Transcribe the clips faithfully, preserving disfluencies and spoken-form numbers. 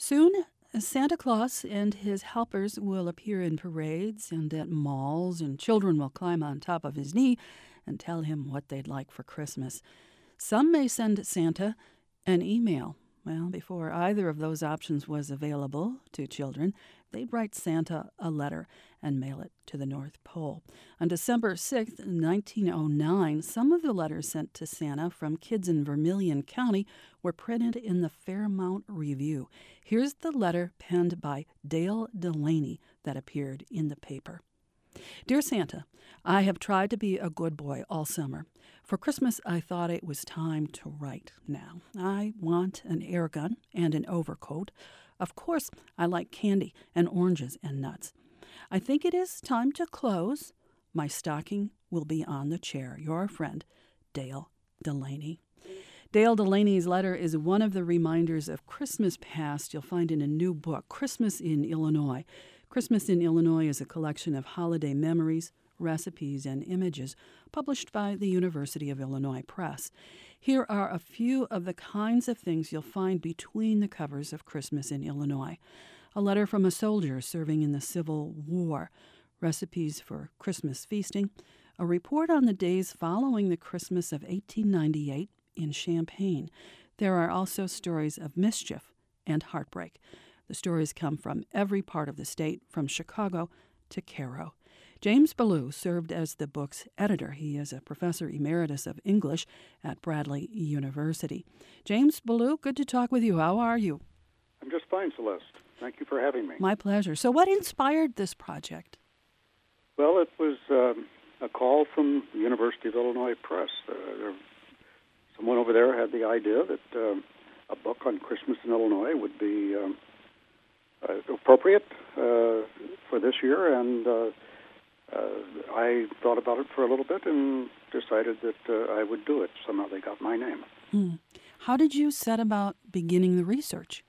Soon, Santa Claus and his helpers will appear in parades and at malls, and children will climb on top of his knee and tell him what they'd like for Christmas. Some may send Santa an email. Well, before either of those options was available to children, they'd write Santa a letter and mail it to the North Pole. On December sixth, nineteen oh nine, some of the letters sent to Santa from kids in Vermilion County were printed in the Fairmount Review. Here's the letter penned by Dale Delaney that appeared in the paper. Dear Santa, I have tried to be a good boy all summer. For Christmas, I thought it was time to write now. I want an air gun and an overcoat. Of course, I like candy and oranges and nuts. I think it is time to close. My stocking will be on the chair. Your friend, Dale Delaney. Dale Delaney's letter is one of the reminders of Christmas past you'll find in a new book, Christmas in Illinois. Christmas in Illinois is a collection of holiday memories, recipes, and images published by the University of Illinois Press. Here are a few of the kinds of things you'll find between the covers of Christmas in Illinois. A letter from a soldier serving in the Civil War, recipes for Christmas feasting, a report on the days following the Christmas of eighteen ninety-eight in Champaign. There are also stories of mischief and heartbreak. The stories come from every part of the state, from Chicago to Cairo. James Ballou served as the book's editor. He is a professor emeritus of English at Bradley University. James Ballou, good to talk with you. How are you? I'm just fine, Celeste. Thank you for having me. My pleasure. So what inspired this project? Well, it was um, a call from the University of Illinois Press. Uh, there, someone over there had the idea that um, a book on Christmas in Illinois would be um, uh, appropriate uh, for this year, and uh, uh, I thought about it for a little bit and decided that uh, I would do it. Somehow they got my name. Hmm. How did you set about beginning the research?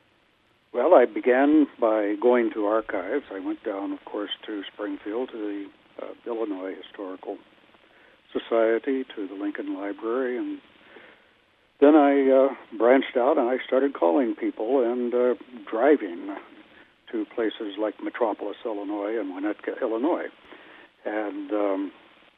Well, I began by going to archives. I went down, of course, to Springfield, to the uh, Illinois Historical Society, to the Lincoln Library, and then I uh, branched out and I started calling people and uh, driving to places like Metropolis, Illinois, and Winnetka, Illinois. And um,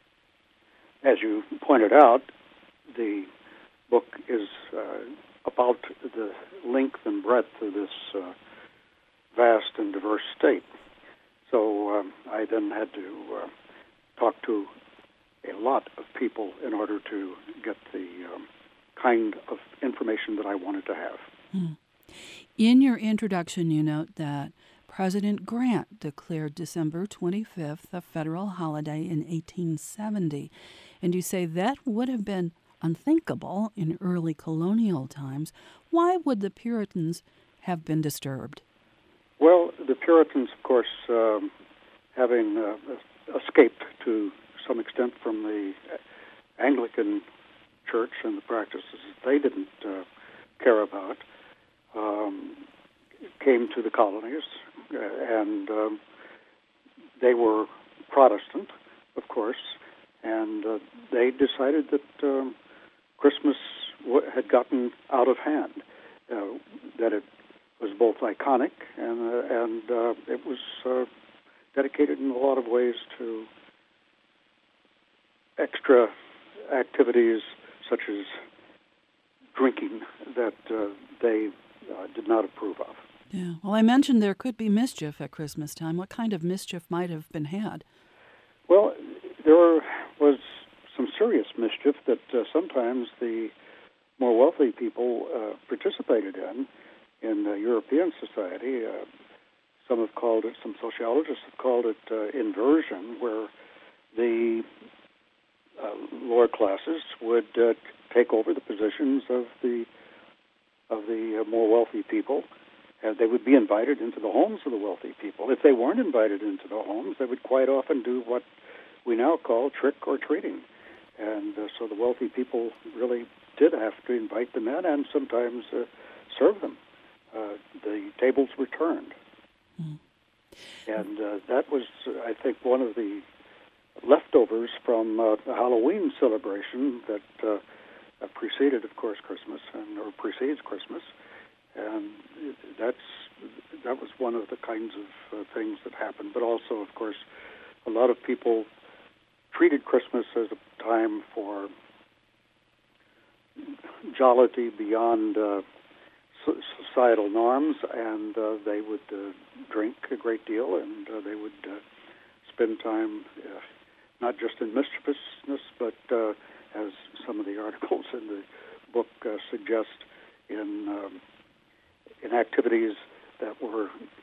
as you pointed out, the book is uh, about the length and breadth of this uh, vast and diverse state. So um, I then had to uh, talk to a lot of people in order to get the um, kind of information that I wanted to have. Hmm. In your introduction, you note that President Grant declared December twenty-fifth a federal holiday in eighteen seventy, and you say that would have been unthinkable in early colonial times. Why would the Puritans have been disturbed? Well, the Puritans, of course, um, having uh, escaped to some extent from the Anglican Church and the practices that they didn't uh, care about, um, came to the colonies, uh, and um, they were Protestant, of course, and uh, they decided that um, Christmas w- had gotten out of hand, uh, that it was both iconic and uh, and uh, it was uh, dedicated in a lot of ways to extra activities such as drinking that uh, they uh, did not approve of. Yeah. Well, I mentioned there could be mischief at Christmas time. What kind of mischief might have been had? Well, there was some serious mischief that uh, sometimes the more wealthy people uh, participated in in uh, European society. Uh, some have called it, some sociologists have called it uh, inversion, where the uh, lower classes would uh, take over the positions of the of the uh, more wealthy people. And they would be invited into the homes of the wealthy people. If they weren't invited into the homes, they would quite often do what we now call trick or treating. And uh, so the wealthy people really did have to invite them in and sometimes uh, serve them. Uh, the tables were turned. Mm. And uh, that was, uh, I think, one of the leftovers from uh, the Halloween celebration that uh, preceded, of course, Christmas, and or precedes Christmas. and that's that was one of the kinds of uh, things that happened. But also, of course, a lot of people treated Christmas as a time for jollity beyond uh, societal norms, and uh, they would uh, drink a great deal, and uh, they would uh, spend time uh, not just in mischievousness, but uh, as some of the articles in the book uh, suggest, in um, in activities that were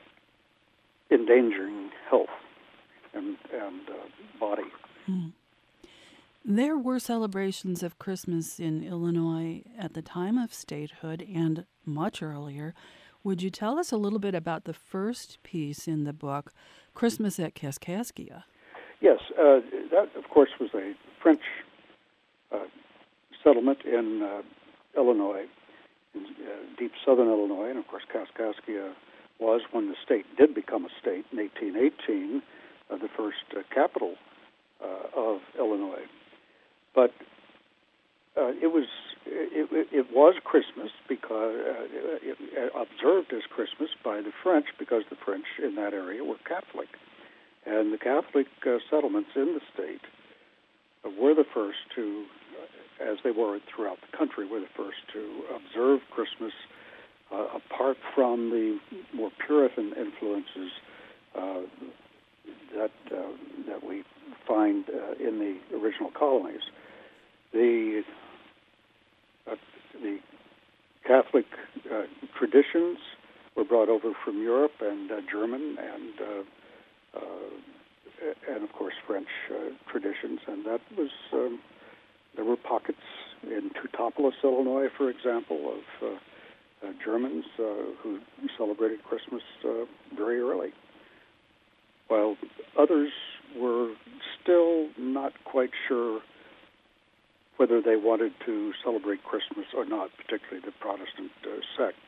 endangering health and and uh, body. Hmm. There were celebrations of Christmas in Illinois at the time of statehood and much earlier. Would you tell us a little bit about the first piece in the book, Christmas at Kaskaskia? Yes, uh, that, of course, was a French uh, settlement in uh, Illinois, in uh, deep southern Illinois, and of course Kaskaskia was, when the state did become a state in eighteen eighteen, uh, the first uh, capital uh, of Illinois. But uh, it was it, it was Christmas because uh, it, it observed as Christmas by the French, because the French in that area were Catholic, and the Catholic uh, settlements in the state uh, were the first to, uh, as they were throughout the country, were the first to observe Christmas uh, apart from the more Puritan influences uh, that uh, that we find uh, in the original colonies. The uh, the Catholic uh, traditions were brought over from Europe, and uh, German, and uh, uh, and of course French uh, traditions, and that was um, there were pockets in Teutopolis, Illinois, for example, of uh, uh, Germans uh, who celebrated Christmas uh, very early, while others were still not quite sure whether they wanted to celebrate Christmas or not, particularly the Protestant uh, sects.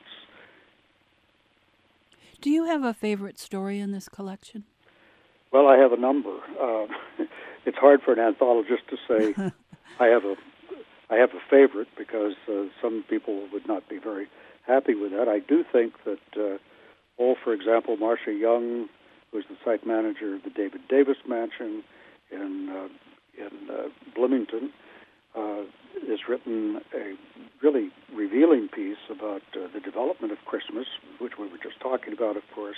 Do you have a favorite story in this collection? Well, I have a number. Uh, it's hard for an anthologist to say I have a I have a favorite, because uh, some people would not be very happy with that. I do think that, uh, oh, for example, Marcia Young, who's the site manager of the David Davis Mansion in uh, in uh, Bloomington, uh, has written a really revealing piece about uh, the development of Christmas, which we were just talking about, of course.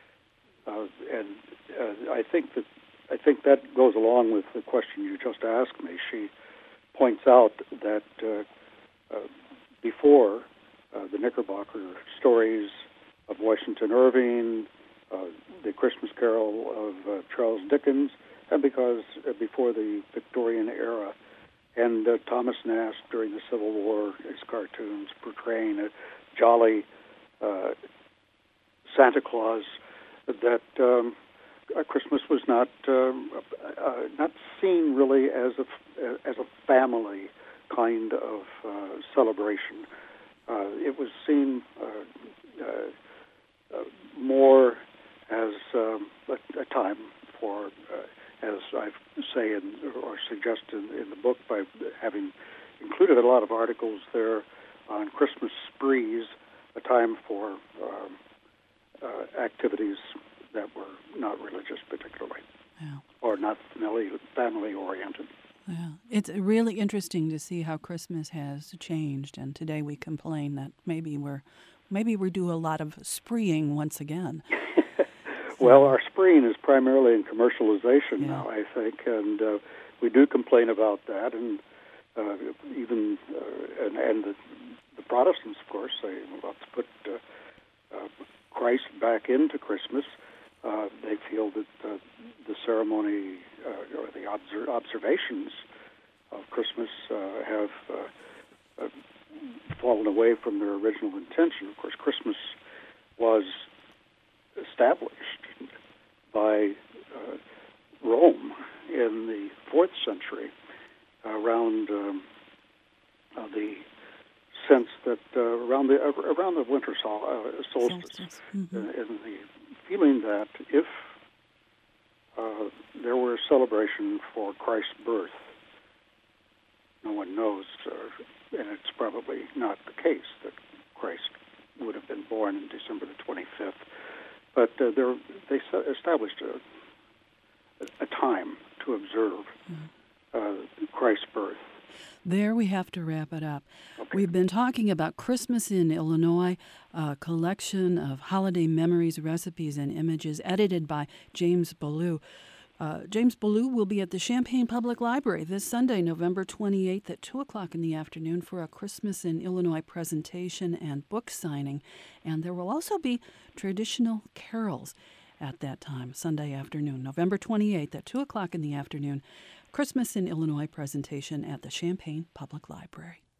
Uh, and uh, I think that I think that goes along with the question you just asked me. She points out that uh, uh, before uh, the Knickerbocker stories of Washington Irving, uh, the Christmas Carol of uh, Charles Dickens, and because uh, before the Victorian era, and uh, Thomas Nast during the Civil War, his cartoons portraying a jolly uh, Santa Claus, that um, uh, Christmas was not um, uh, not seen really as a as a family kind of uh, celebration. Uh, it was seen uh, uh, uh, more as um, a, a time for, uh, as I say in, or suggest in, in the book by having included a lot of articles there on Christmas sprees, a time for um, uh, activities that were not religious particularly, yeah. or not family, family oriented. Yeah. It's really interesting to see how Christmas has changed, and today we complain that maybe we're maybe we do a lot of spreeing once again. Well, our spreeing is primarily in commercialization yeah. now, I think, and uh, we do complain about that, and uh, even uh, and, and the, the Protestants, of course, say, well, let's put uh, uh, Christ back into Christmas. Uh, they feel that uh, the ceremony uh, or the obser- observations of Christmas uh, have uh, uh, fallen away from their original intention. Of course, Christmas was established by uh, Rome in the fourth century, around um, uh, the sense that uh, around the uh, around the winter sol- uh, solstice, solstice. Mm-hmm. uh, and the feeling that if uh, there were a celebration for Christ's birth, no one knows, uh, and it's probably not the case that Christ would have been born on December the twenty-fifth. But uh, they established a, a time to observe uh, Christ's birth. There we have to wrap it up. Okay. We've been talking about Christmas in Illinois, a collection of holiday memories, recipes, and images edited by James Beaulieu. Uh, James Beaulieu will be at the Champaign Public Library this Sunday, November twenty-eighth at two o'clock in the afternoon for a Christmas in Illinois presentation and book signing. And there will also be traditional carols at that time, Sunday afternoon, November twenty-eighth at two o'clock in the afternoon. Christmas in Illinois presentation at the Champaign Public Library.